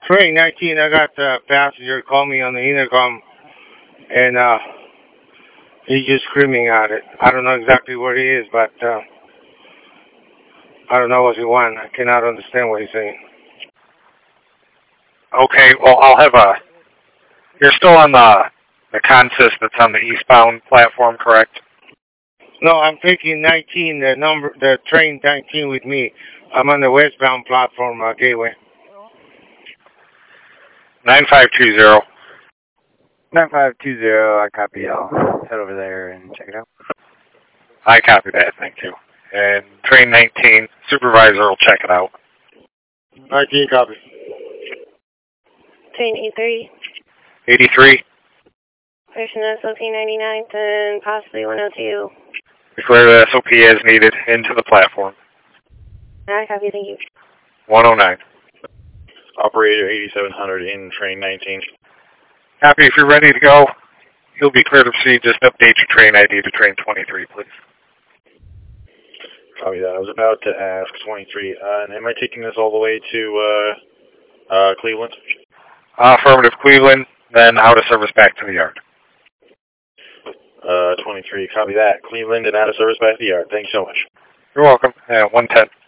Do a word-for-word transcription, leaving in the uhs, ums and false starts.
Train nineteen, I got the passenger call me on the intercom, and uh, he's just screaming at it. I don't know exactly where he is, but uh, I don't know what he wants. I cannot understand what he's saying. Okay, well, I'll have a... You're still on the, the consist that's on the eastbound platform, correct? No, I'm taking nineteen, the number, the train nineteen with me. I'm on the westbound platform, uh, Gateway. nine five two zero. nine five two zero, I copy. I'll head over there and check it out. I copy that, thank you. And train nineteen, supervisor will check it out. nineteen copy. Train eighty-three. eighty-three. Person S O P ninety-ninth and possibly one oh two. Declare the S O P as needed into the platform. I copy, thank you. one oh nine. Operator eighty-seven hundred in train nineteen. Copy, if you're ready to go, you'll be clear to proceed. Just update your train I D to train twenty-three, please. Copy that. I was about to ask twenty-three. Uh, and am I taking this all the way to uh, uh, Cleveland? Uh, affirmative, Cleveland, then out of service back to the yard. Uh, twenty-three. Copy that. Cleveland and out of service back to the yard. Thanks so much. You're welcome. Yeah, one ten.